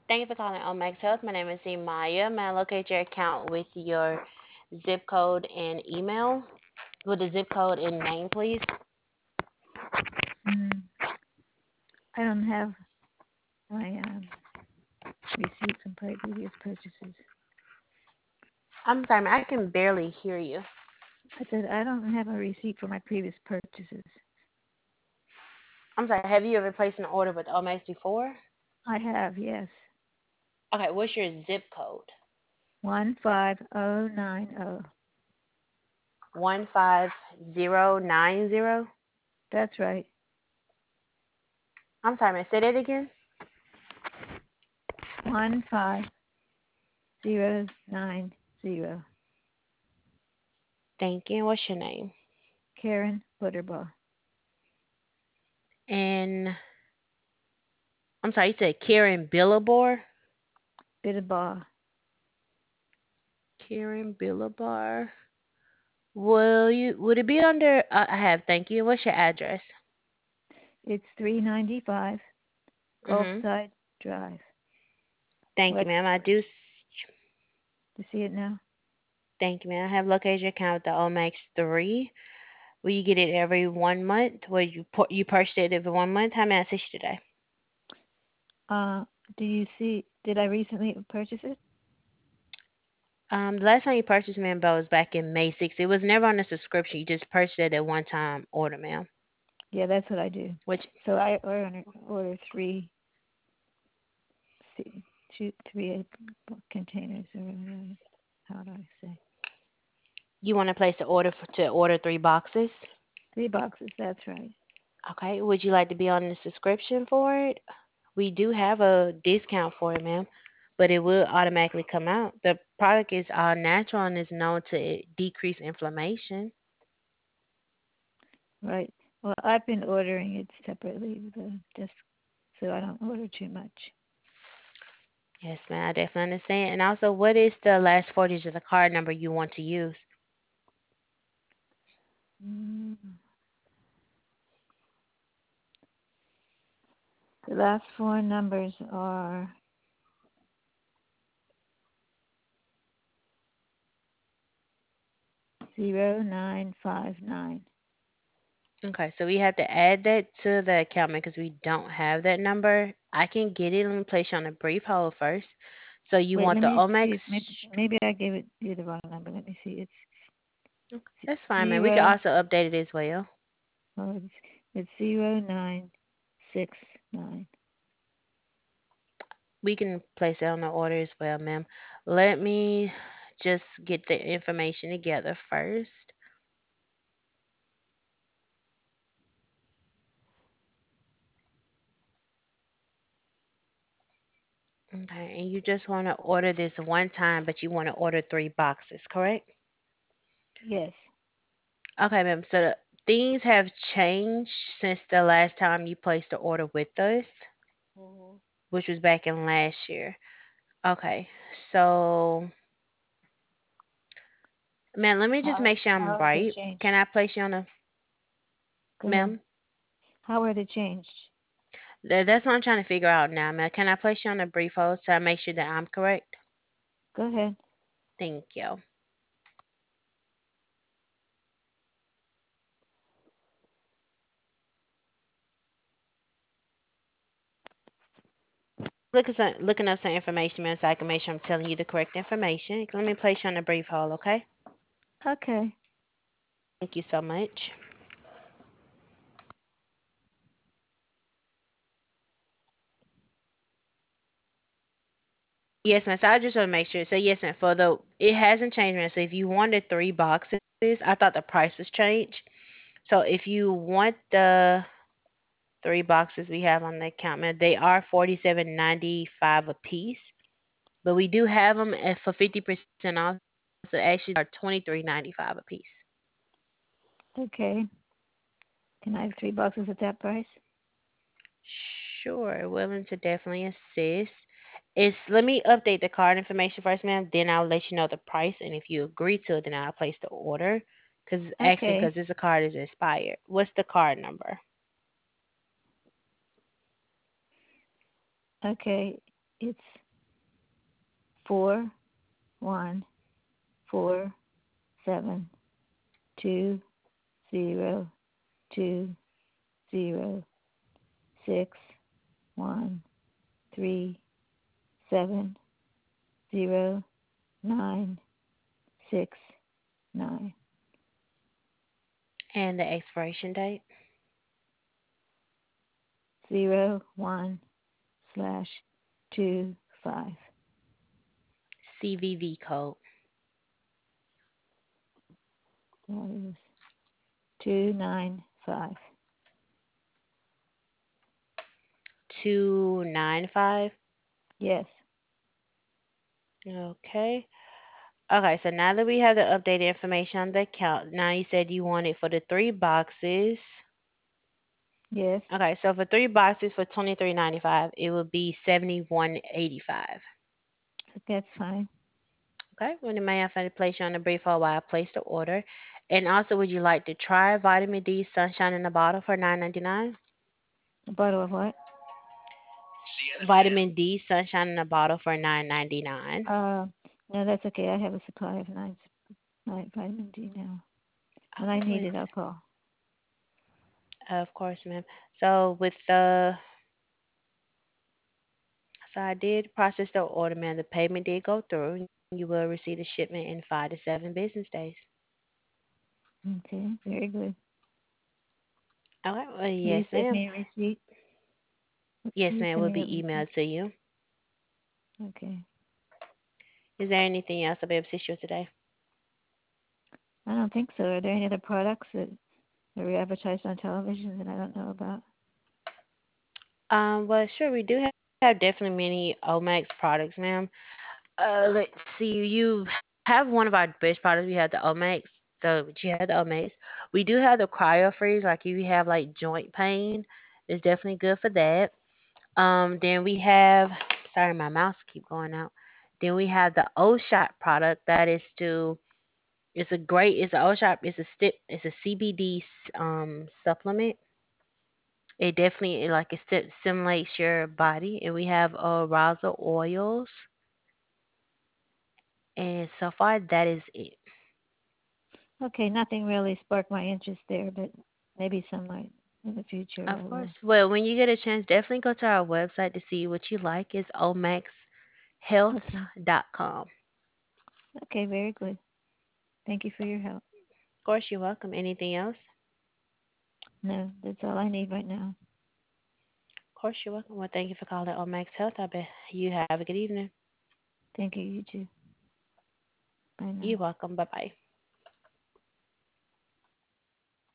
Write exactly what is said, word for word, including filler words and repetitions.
Thank you for calling Omax Health. My name is Maya. May I locate your account with your zip code and email? With the zip code and name, please. Mm, I don't have my um, receipt from previous purchases. I'm sorry, ma'am, I can barely hear you. I said I don't have a receipt for my previous purchases. I'm sorry, have you ever placed an order with Omax before? I have, yes. Okay, what's your zip code? One five oh nine oh. one five zero nine zero? That's right. I'm sorry, ma'am, say that again. One five zero nine zero. Thank you. What's your name? Karen Butterbaugh. And I'm sorry, you said Karen Billabor? Butterbaugh. Karen Billabor. Will you would it be under uh, I have, thank you. What's your address? It's three ninety five Mhm. Gulfside Drive. Thank you, ma'am. I Wexford. do. You see it now? Thank you, ma'am. I have located your account with the Omax three. Will you get it every one month? Will you pu- you purchase it every one month? How may I assist you today? Uh, do you see? Did I recently purchase it? Um, the last time you purchased, ma'am, Bell was back in May sixth. It was never on a subscription. You just purchased it at one time order, ma'am. Yeah, that's what I do. Which So I order order three, see, two, three containers or whatever. How do I say? you want to place the order for, to order three boxes? Three boxes. That's right. Okay. Would you like to be on the subscription for it? We do have a discount for it, ma'am, but it will automatically come out. The product is all natural and is known to decrease inflammation. Right. Well, I've been ordering it separately, the, just so I don't order too much. Yes, ma'am, I definitely understand. And also, what is the last four digits of the card number you want to use? Mm. The last four numbers are zero nine five nine. Okay, so we have to add that to the account because we don't have that number. I can get it. Let me place you on a brief hold first. So you Wait, want let the me Omex? see. If maybe, maybe I gave it you the wrong number. Let me see. It's That's fine, man. We can zero. also update it as well. Oh, it's, it's zero nine six nine. We can place it on the order as well, ma'am. Let me just get the information together first. Okay, and you just want to order this one time, but you want to order three boxes, correct? Yes. Okay, ma'am. So the things have changed since the last time you placed the order with us, Mm-hmm. which was back in last year. Okay, so, ma'am, let me just How make sure I'm how have they right. changed? Can I place you on a, Go ahead. ma'am? How are they changed? Th- That's what I'm trying to figure out now, ma'am. Can I place you on a brief hold so I make sure that I'm correct? Go ahead. Thank you. Looking, some, looking up some information, ma'am, so I can make sure I'm telling you the correct information. Let me place you on a brief hold, okay? Okay. Thank you so much. Yes, ma'am. So I just want to make sure. So yes, ma'am. For the it hasn't changed, ma'am. So if you wanted three boxes, I thought the prices changed. So if you want the three boxes we have on the account, ma'am, they are forty seven ninety five a piece. But we do have them at, for fifty percent off. So actually, they are twenty three ninety five a piece. Okay. Can I have three boxes at that price? Sure, willing to definitely assist. It's let me update the card information first, ma'am. Then I'll let you know the price, and if you agree to it, then I'll place the order. Cause actually, Okay. cause this card is expired. What's the card number? Okay. It's four one four seven two zero two zero six one three seven zero nine six nine And the expiration date. zero one slash two five. C V V code. That is two nine five. two nine five. Yes, Okay. Okay, so now that we have the updated information on the account, now you said you want it for the three boxes. yes, Okay, so for three boxes for twenty three ninety five, it would be seventy one eighty five. that's fine. Okay, when the may I find a place you on the brief hold while I place the order. And also, would you like to try vitamin D sunshine in a bottle for nine ninety nine? A bottle of what? Vitamin D sunshine in a bottle for nine ninety nine. Uh, no, that's okay. I have a supply of nine, nine vitamin D now. When I Okay, need with it, I'll call. of course, ma'am. So with the so I did process the order, ma'am. The payment did go through. You will receive the shipment in five to seven business days. Okay, very good. Okay, well, Will you yes, send ma'am. me a receipt? Will Yes, you ma'am. send Will me a be receipt? emailed to you. Okay. Is there anything else I'll be able to assist you with today? I don't think so. Are there any other products that are advertised on television that I don't know about? Um, well, sure, we do have definitely many Omax products, ma'am. Uh, let's see. You have one of our best products. We have the Omax. So but you have the Omax. We do have the Cryo Freeze. Like if you have like joint pain, it's definitely good for that. Um, then we have. Sorry, my mouse keep going out. Then we have the O Shot product that is to. It's a great. It's an O Shot. It's a stip. It's a C B D um supplement. It definitely it, like it sti- stimulates your body, and we have arousal oils. And so far, that is it. Okay, nothing really sparked my interest there, but maybe some might in the future. I Of will. course. Well, when you get a chance, definitely go to our website to see what you like. It's omax health Okay. dot com. Okay, very good. Thank you for your help. Of course, you're welcome. Anything else? No, that's all I need right now. Of course, you're welcome. Well, thank you for calling Omax Health. I bet you have a good evening. Thank you, you too. Bye You're now. welcome. Bye bye.